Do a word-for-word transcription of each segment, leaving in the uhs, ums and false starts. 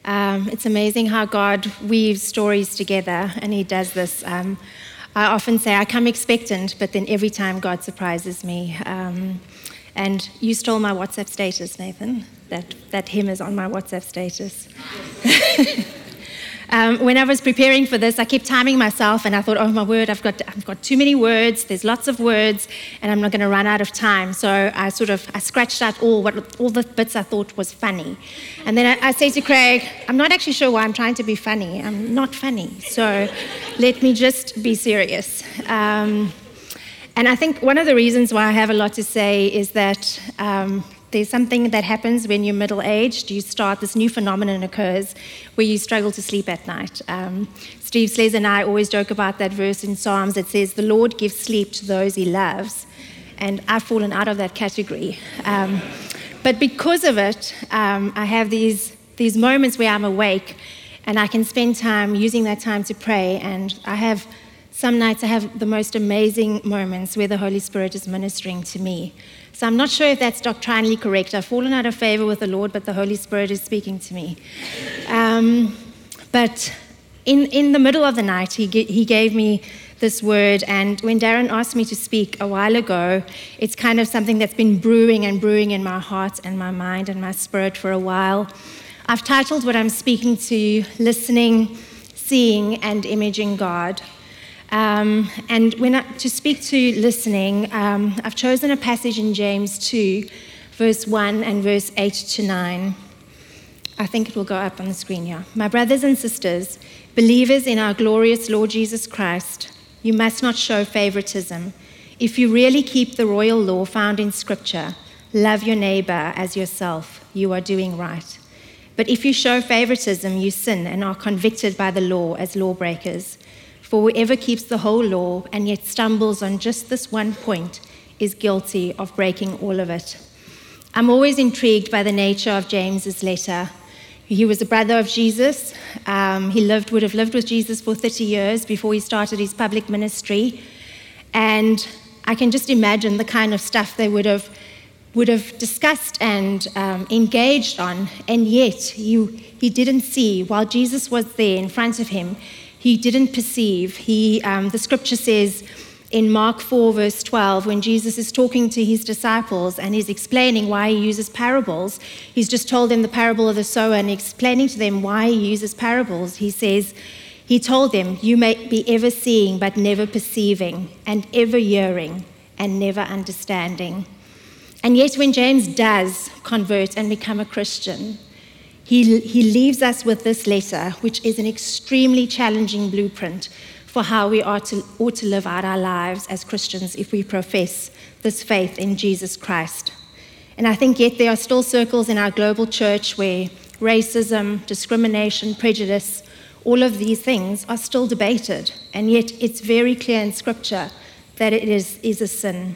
Um, it's amazing how God weaves stories together, and he does this. Um, I often say I come expectant, but then every time God surprises me. Um, and you stole my WhatsApp status, Nathan. That, that hymn is on my WhatsApp status. Um, when I was preparing for this, I kept timing myself, and I thought, oh my word, I've got I've got too many words. There's lots of words, and I'm not going to run out of time. So I sort of I scratched out all what all the bits I thought was funny, and then I, I say to Craig, I'm not actually sure why I'm trying to be funny. I'm not funny. So let me just be serious. Um, and I think one of the reasons why I have a lot to say is that. Um, There's something that happens when you're middle-aged. You start, this new phenomenon occurs where you struggle to sleep at night. Um, Steve Sles and I always joke about that verse in Psalms that says, the Lord gives sleep to those he loves. And I've fallen out of that category. Um, but because of it, um, I have these, these moments where I'm awake and I can spend time using that time to pray. And I have, some nights I have the most amazing moments where the Holy Spirit is ministering to me. So I'm not sure if that's doctrinally correct. I've fallen out of favor with the Lord, but the Holy Spirit is speaking to me. Um, but in, in the middle of the night, he, he gave me this word, and when Darren asked me to speak a while ago, it's kind of something that's been brewing and brewing in my heart and my mind and my spirit for a while. I've titled what I'm speaking to, Listening, Seeing, and Imaging God. Um, and when I, to speak to listening, um, I've chosen a passage in James two, verse one and verse eight to nine. I think it will go up on the screen here. My brothers and sisters, believers in our glorious Lord Jesus Christ, you must not show favoritism. If you really keep the royal law found in Scripture, love your neighbor as yourself, you are doing right. But if you show favoritism, you sin and are convicted by the law as lawbreakers. For whoever keeps the whole law and yet stumbles on just this one point is guilty of breaking all of it. I'm always intrigued by the nature of James's letter. He was a brother of Jesus. Um, he lived, would have lived with Jesus for thirty years before he started his public ministry. And I can just imagine the kind of stuff they would have would have discussed and um, engaged on. And yet he, he didn't see, while Jesus was there in front of him, he didn't perceive. He, um, the scripture says in Mark four, verse twelve, when Jesus is talking to his disciples and he's explaining why he uses parables, he's just told them the parable of the sower and explaining to them why he uses parables. He says, he told them, you may be ever seeing but never perceiving, and ever hearing and never understanding. And yet when James does convert and become a Christian, He, he leaves us with this letter, which is an extremely challenging blueprint for how we are to, ought to live out our lives as Christians if we profess this faith in Jesus Christ. And I think yet there are still circles in our global church where racism, discrimination, prejudice, all of these things are still debated. And yet it's very clear in Scripture that it is, is a sin.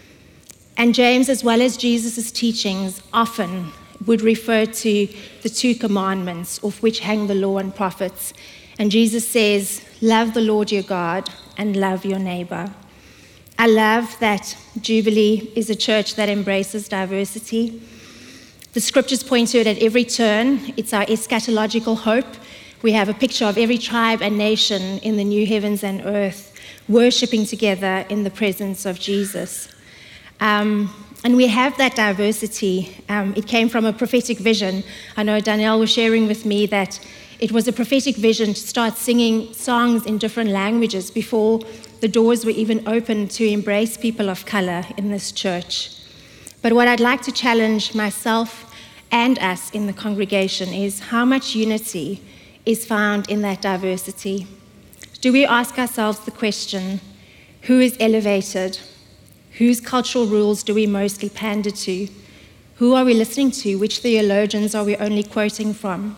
And James, as well as Jesus' teachings, often would refer to the two commandments off which hang the law and prophets. And Jesus says, love the Lord your God and love your neighbor. I love that Jubilee is a church that embraces diversity. The scriptures point to it at every turn. It's our eschatological hope. We have a picture of every tribe and nation in the new heavens and earth, worshiping together in the presence of Jesus. Um, And we have that diversity. Um, it came from a prophetic vision. I know Danielle was sharing with me that it was a prophetic vision to start singing songs in different languages before the doors were even open to embrace people of color in this church. But what I'd like to challenge myself and us in the congregation is how much unity is found in that diversity. Do we ask ourselves the question, who is elevated? Whose cultural rules do we mostly pander to? Who are we listening to? Which theologians are we only quoting from?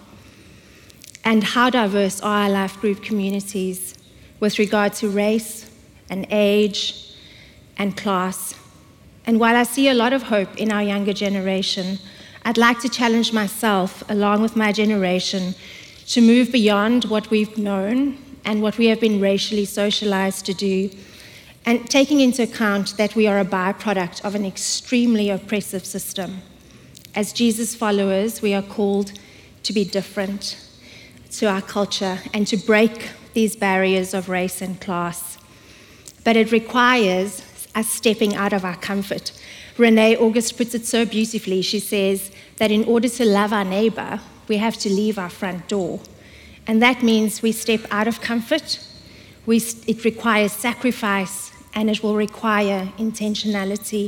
And how diverse are our life group communities with regard to race and age and class? And while I see a lot of hope in our younger generation, I'd like to challenge myself, along with my generation, to move beyond what we've known and what we have been racially socialized to do, and taking into account that we are a byproduct of an extremely oppressive system. As Jesus followers, we are called to be different to our culture and to break these barriers of race and class. But it requires us stepping out of our comfort. Renee August puts it so beautifully. She says that in order to love our neighbor, we have to leave our front door. And that means we step out of comfort. We, it requires sacrifice, and it will require intentionality.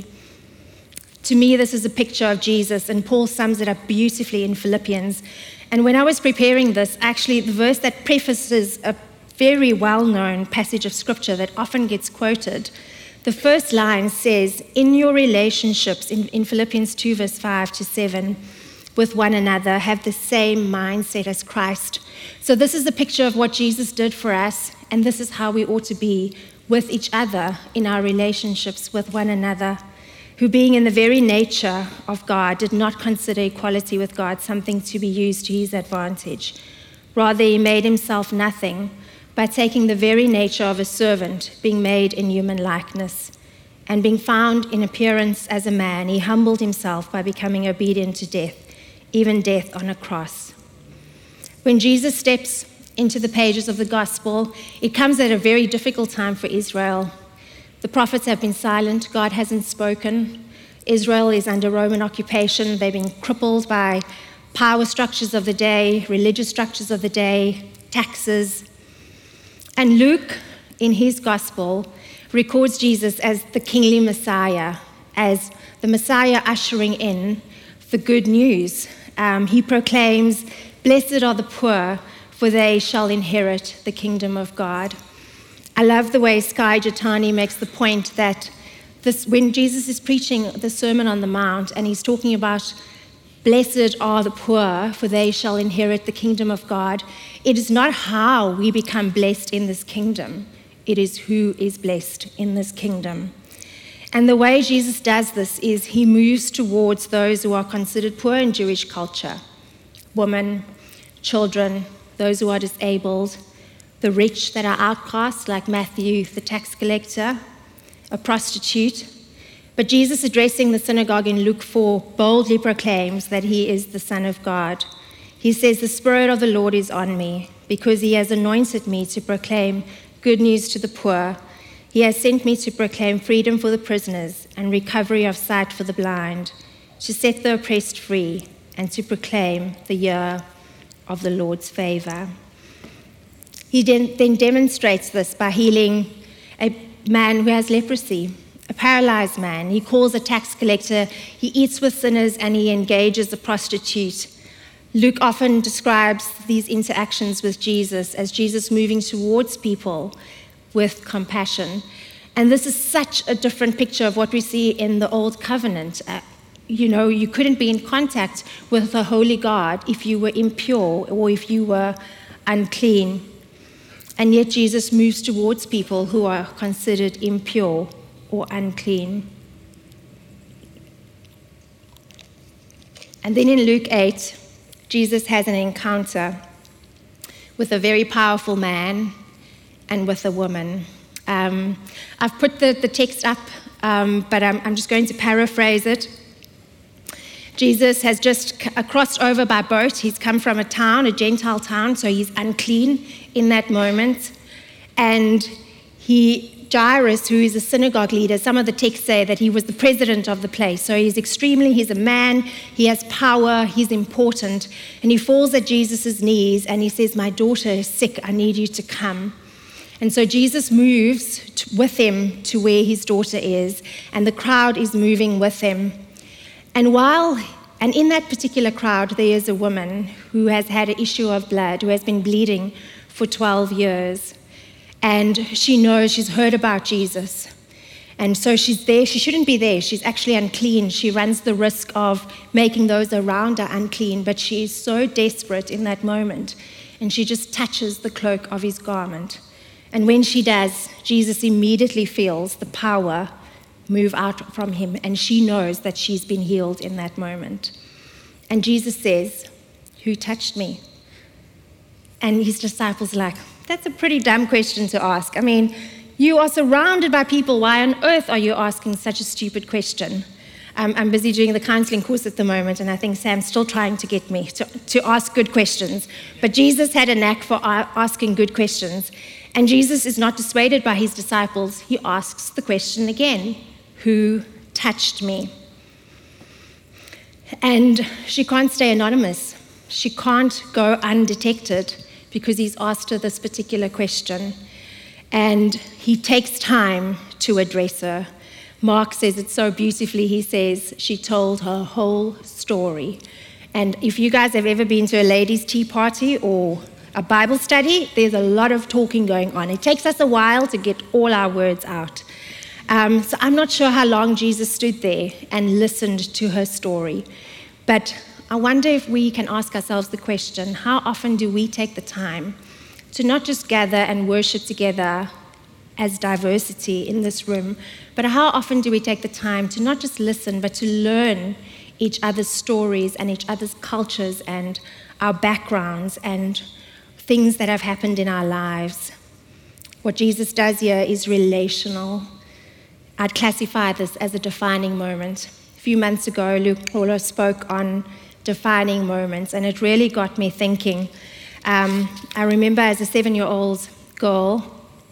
To me, this is a picture of Jesus, and Paul sums it up beautifully in Philippians. And when I was preparing this, actually, the verse that prefaces a very well-known passage of scripture that often gets quoted, the first line says, in your relationships, in, in Philippians two, verse five to seven, with one another, have the same mindset as Christ. So this is a picture of what Jesus did for us, and this is how we ought to be with each other in our relationships with one another, who being in the very nature of God did not consider equality with God something to be used to his advantage. Rather, he made himself nothing by taking the very nature of a servant, being made in human likeness. And being found in appearance as a man, he humbled himself by becoming obedient to death, even death on a cross. When Jesus steps into the pages of the gospel, it comes at a very difficult time for Israel. The prophets have been silent. God hasn't spoken. Israel is under Roman occupation. They've been crippled by power structures of the day, religious structures of the day, taxes. And Luke, in his gospel, records Jesus as the kingly Messiah, as the Messiah ushering in the good news. Um, he proclaims, "Blessed are the poor, for they shall inherit the kingdom of God." I love the way Skye Jethani makes the point that this, when Jesus is preaching the Sermon on the Mount and he's talking about blessed are the poor, for they shall inherit the kingdom of God, it is not how we become blessed in this kingdom. It is who is blessed in this kingdom. And the way Jesus does this is he moves towards those who are considered poor in Jewish culture: women, children, those who are disabled, the rich that are outcasts, like Matthew, the tax collector, a prostitute. But Jesus, addressing the synagogue in Luke four, boldly proclaims that he is the Son of God. He says, "The Spirit of the Lord is on me, because he has anointed me to proclaim good news to the poor. He has sent me to proclaim freedom for the prisoners and recovery of sight for the blind, to set the oppressed free, and to proclaim the year of the Lord's favor." He then demonstrates this by healing a man who has leprosy, a paralyzed man. He calls a tax collector, he eats with sinners, and he engages a prostitute. Luke often describes these interactions with Jesus as Jesus moving towards people with compassion. And this is such a different picture of what we see in the Old Covenant. Uh, you know, you couldn't be in contact with a holy God if you were impure or if you were unclean. And yet Jesus moves towards people who are considered impure or unclean. And then in Luke eight, Jesus has an encounter with a very powerful man and with a woman. Um, I've put the, the text up, um, but I'm, I'm just going to paraphrase it. Jesus has just c- crossed over by boat. He's come from a town, a Gentile town, so he's unclean in that moment. And he, Jairus, who is a synagogue leader, some of the texts say that he was the president of the place. So he's extremely, he's a man, he has power, he's important. And he falls at Jesus' knees and he says, "My daughter is sick, I need you to come." And so Jesus moves to, with him to where his daughter is, and the crowd is moving with him. And while, and in that particular crowd, there is a woman who has had an issue of blood, who has been bleeding for twelve years. And she knows, she's heard about Jesus. And so she's there, she shouldn't be there. She's actually unclean. She runs the risk of making those around her unclean, but she is so desperate in that moment. And she just touches the cloak of his garment. And when she does, Jesus immediately feels the power move out from him, and she knows that she's been healed in that moment. And Jesus says, "Who touched me?" And his disciples are like, "That's a pretty dumb question to ask. I mean, you are surrounded by people. Why on earth are you asking such a stupid question?" Um, I'm busy doing the counseling course at the moment, and I think Sam's still trying to get me to, to ask good questions. But Jesus had a knack for asking good questions. And Jesus is not dissuaded by his disciples. He asks the question again, who touched me? And she can't stay anonymous. She can't go undetected because he's asked her this particular question. And he takes time to address her. Mark says it so beautifully. He says she told her whole story. And if you guys have ever been to a ladies' tea party or a Bible study, there's a lot of talking going on. It takes us a while to get all our words out. Um, so I'm not sure how long Jesus stood there and listened to her story. But I wonder if we can ask ourselves the question, how often do we take the time to not just gather and worship together as diversity in this room, but how often do we take the time to not just listen, but to learn each other's stories and each other's cultures and our backgrounds and things that have happened in our lives? What Jesus does here is relational. I'd classify this as a defining moment. A few months ago, Luke Paulo spoke on defining moments, and it really got me thinking. Um, I remember as a seven-year-old girl,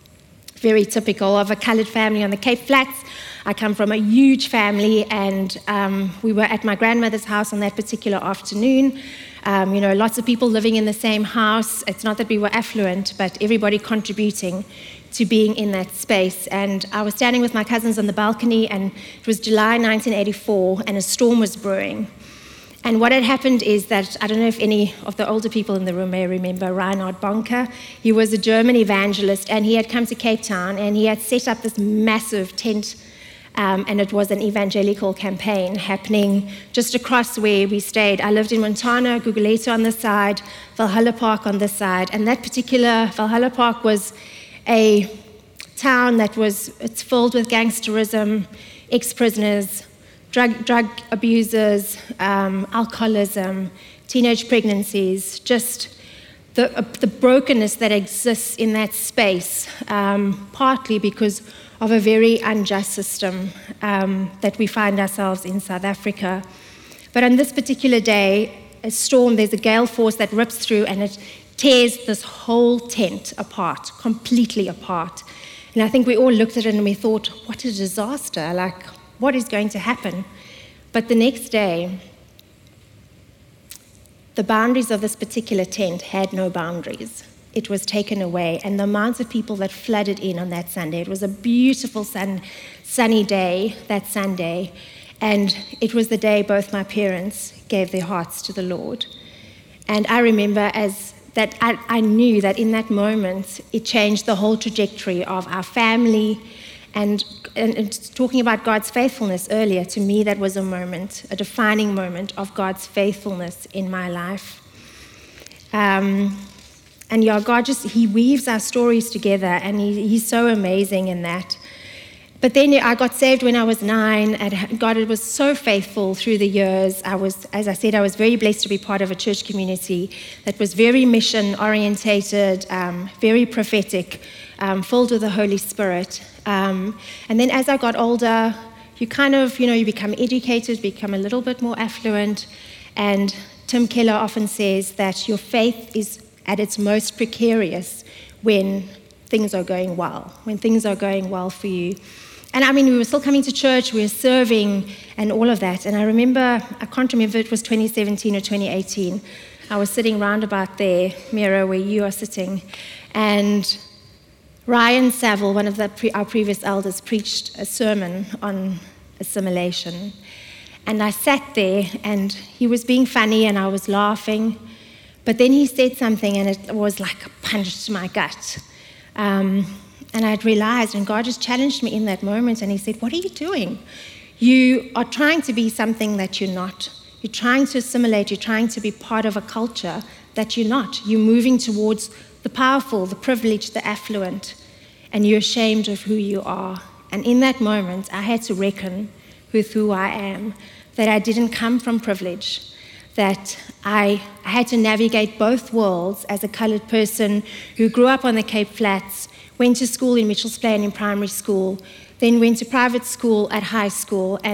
very typical of a coloured family on the Cape Flats. I come from a huge family, and um, we were at my grandmother's house on that particular afternoon. Um, you know, lots of people living in the same house. It's not that we were affluent, but everybody contributing to being in that space. And I was standing with my cousins on the balcony, and it was July nineteen eighty-four, and a storm was brewing. And what had happened is that, I don't know if any of the older people in the room may remember Reinhard Bonke. He was a German evangelist, and he had come to Cape Town, and he had set up this massive tent, um, and it was an evangelical campaign happening just across where we stayed. I lived in Montana, Guguletu on this side, Valhalla Park on this side, and that particular Valhalla Park was a town that was, it's filled with gangsterism, ex-prisoners, Drug, drug abusers, um, alcoholism, teenage pregnancies, just the, uh, the brokenness that exists in that space, um, partly because of a very unjust system um, that we find ourselves in South Africa. But on this particular day, a storm, there's a gale force that rips through and it tears this whole tent apart, completely apart. And I think we all looked at it and we thought, what a disaster, like, what is going to happen? But the next day, the boundaries of this particular tent had no boundaries. It was taken away, and the amounts of people that flooded in on that Sunday, it was a beautiful sun, sunny day that Sunday, and it was the day both my parents gave their hearts to the Lord. And I remember as that I, I knew that in that moment, it changed the whole trajectory of our family. And, and, and talking about God's faithfulness earlier, to me that was a moment, a defining moment of God's faithfulness in my life. Um, and yeah, God just, he weaves our stories together, and he, he's so amazing in that. But then I got saved when I was nine, and God was so faithful through the years. I was, as I said, I was very blessed to be part of a church community that was very mission-orientated, um, very prophetic, um, filled with the Holy Spirit. Um, and then as I got older, you kind of, you know, you become educated, become a little bit more affluent. And Tim Keller often says that your faith is at its most precarious when things are going well, when things are going well for you. And I mean, we were still coming to church, we were serving and all of that. And I remember, I can't remember if it was twenty seventeen or twenty eighteen. I was sitting round about there, Mira, where you are sitting. And Ryan Saville, one of the pre- our previous elders, preached a sermon on assimilation. And I sat there, and he was being funny, and I was laughing. But then he said something, and it was like a punch to my gut. Um, and I'd realized, and God just challenged me in that moment, and he said, what are you doing? You are trying to be something that you're not. You're trying to assimilate, you're trying to be part of a culture that you're not. You're moving towards the powerful, the privileged, the affluent, and you're ashamed of who you are. And in that moment, I had to reckon with who I am, that I didn't come from privilege, that I, I had to navigate both worlds as a coloured person who grew up on the Cape Flats, went to school in Mitchells Plain in primary school, then went to private school at high school, and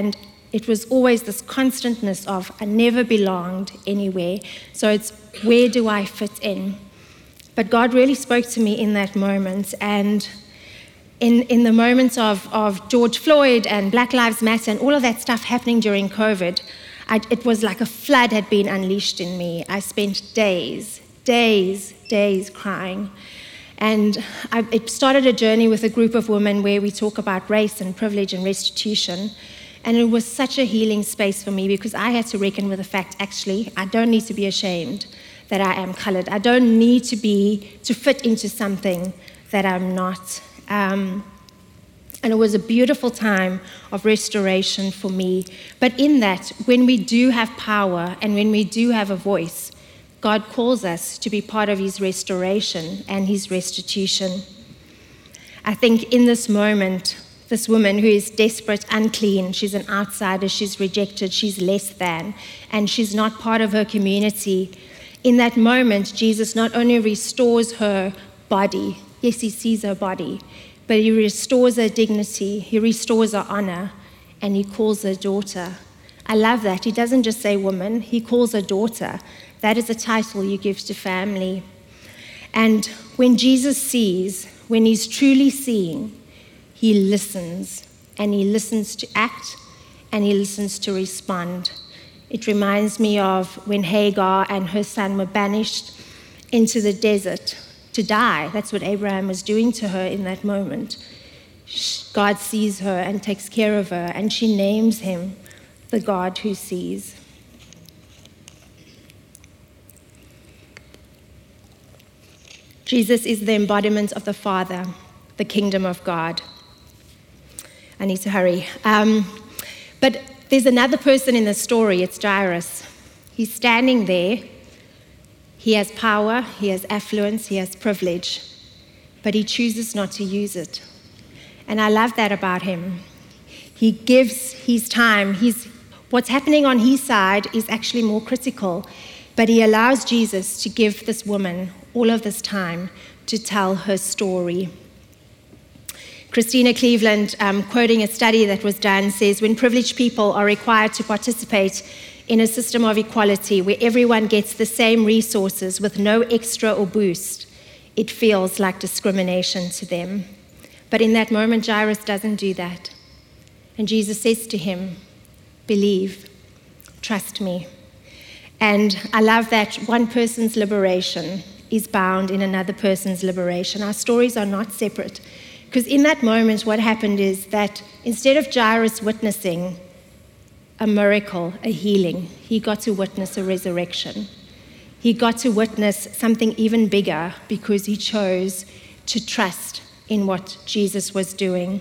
it was always this constantness of I never belonged anywhere. So it's, where do I fit in? But God really spoke to me in that moment. And in, in the moments of, of George Floyd and Black Lives Matter and all of that stuff happening during COVID, I, it was like a flood had been unleashed in me. I spent days, days, days crying. And I, it started a journey with a group of women where we talk about race and privilege and restitution. And it was such a healing space for me because I had to reckon with the fact, actually, I don't need to be ashamed that I am colored. I don't need to be, to fit into something that I'm not. Um, and it was a beautiful time of restoration for me. But in that, when we do have power and when we do have a voice, God calls us to be part of his restoration and his restitution. I think in this moment, this woman who is desperate, unclean, she's an outsider, she's rejected, she's less than, and she's not part of her community. In that moment, Jesus not only restores her body, yes, he sees her body, but he restores her dignity, he restores her honor, and he calls her daughter. I love that. He doesn't just say woman, he calls her daughter. That is a title you give to family. And when Jesus sees, when he's truly seeing, he listens, and he listens to act, and he listens to respond. It reminds me of when Hagar and her son were banished into the desert to die. That's what Abraham was doing to her in that moment. God sees her and takes care of her, and she names him the God who sees. Jesus is the embodiment of the Father, the kingdom of God. I need to hurry. Um, but there's another person in the story. It's Jairus. He's standing there. He has power, he has affluence, he has privilege, but he chooses not to use it. And I love that about him. He gives his time. He's, what's happening on his side is actually more critical, but he allows Jesus to give this woman all of this time to tell her story. Christina Cleveland, um, quoting a study that was done, says, when privileged people are required to participate in a system of equality where everyone gets the same resources with no extra or boost, it feels like discrimination to them. But in that moment, Jairus doesn't do that. And Jesus says to him, believe, trust me. And I love that one person's liberation is bound in another person's liberation. Our stories are not separate. Because in that moment, what happened is that instead of Jairus witnessing a miracle, a healing, he got to witness a resurrection. He got to witness something even bigger because he chose to trust in what Jesus was doing.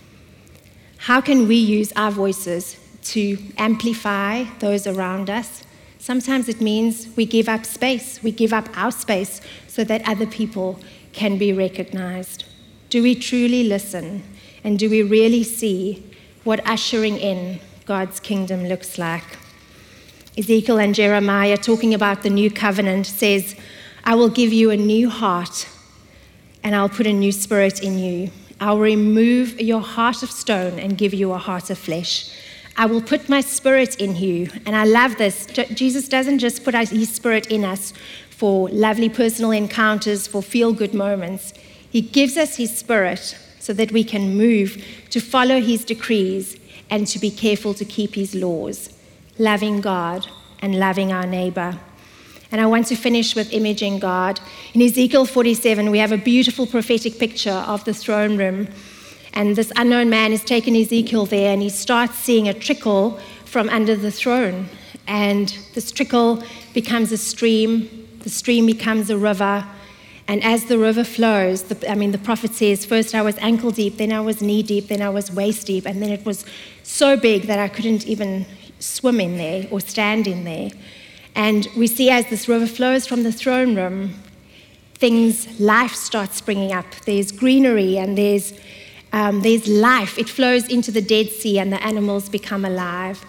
How can we use our voices to amplify those around us? Sometimes it means we give up space. We give up our space so that other people can be recognized. Do we truly listen? And do we really see what ushering in God's kingdom looks like? Ezekiel and Jeremiah, talking about the new covenant, says, I will give you a new heart and I'll put a new spirit in you. I'll remove your heart of stone and give you a heart of flesh. I will put my spirit in you. And I love this. Jesus doesn't just put his spirit in us for lovely personal encounters, for feel-good moments. He gives us his spirit so that we can move to follow his decrees and to be careful to keep his laws, loving God and loving our neighbor. And I want to finish with imaging God. In Ezekiel forty-seven, we have a beautiful prophetic picture of the throne room. And this unknown man has taken Ezekiel there and he starts seeing a trickle from under the throne. And this trickle becomes a stream. The stream becomes a river. And as the river flows, the, I mean, the prophet says, first I was ankle deep, then I was knee deep, then I was waist deep, and then it was so big that I couldn't even swim in there or stand in there. And we see as this river flows from the throne room, things, life starts springing up. There's greenery and there's, um, there's life. It flows into the Dead Sea and the animals become alive.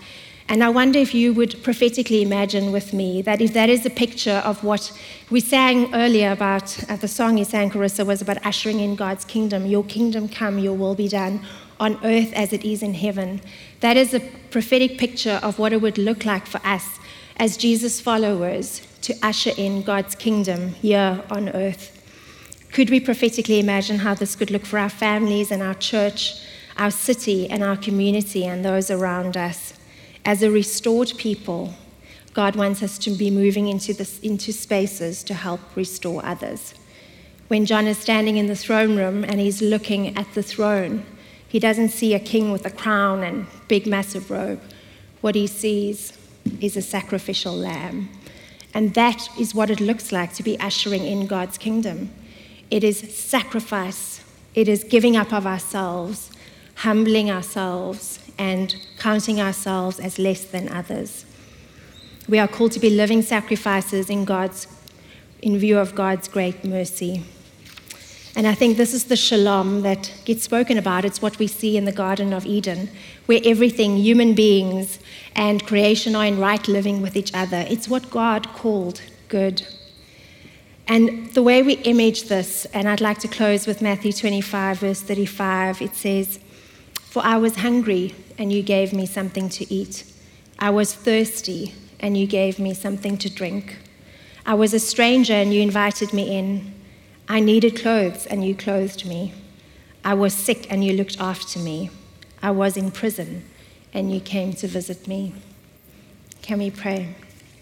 And I wonder if you would prophetically imagine with me that if that is a picture of what we sang earlier about, uh, the song you sang, Carissa, was about ushering in God's kingdom. Your kingdom come, your will be done on earth as it is in heaven. That is a prophetic picture of what it would look like for us as Jesus followers to usher in God's kingdom here on earth. Could we prophetically imagine how this could look for our families and our church, our city and our community and those around us? As a restored people, God wants us to be moving into this, into spaces to help restore others. When John is standing in the throne room and he's looking at the throne, he doesn't see a king with a crown and big massive robe. What he sees is a sacrificial lamb. And that is what it looks like to be ushering in God's kingdom. It is sacrifice. It is giving up of ourselves, humbling ourselves, and counting ourselves as less than others. We are called to be living sacrifices in God's, in view of God's great mercy. And I think this is the shalom that gets spoken about. It's what we see in the Garden of Eden, where everything, human beings and creation, are in right living with each other. It's what God called good. And the way we image this, and I'd like to close with Matthew twenty-five, verse thirty-five, it says, "For I was hungry, and you gave me something to eat. I was thirsty, and you gave me something to drink. I was a stranger, and you invited me in. I needed clothes, and you clothed me. I was sick, and you looked after me. I was in prison, and you came to visit me." Can we pray?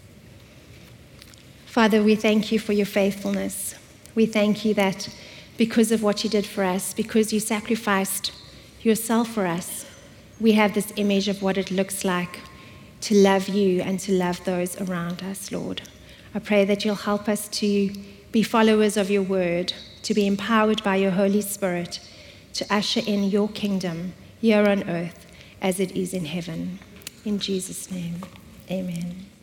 Father, we thank you for your faithfulness. We thank you that because of what you did for us, because you sacrificed yourself for us, we have this image of what it looks like to love you and to love those around us, Lord. I pray that you'll help us to be followers of your word, to be empowered by your Holy Spirit, to usher in your kingdom here on earth as it is in heaven. In Jesus' name, amen.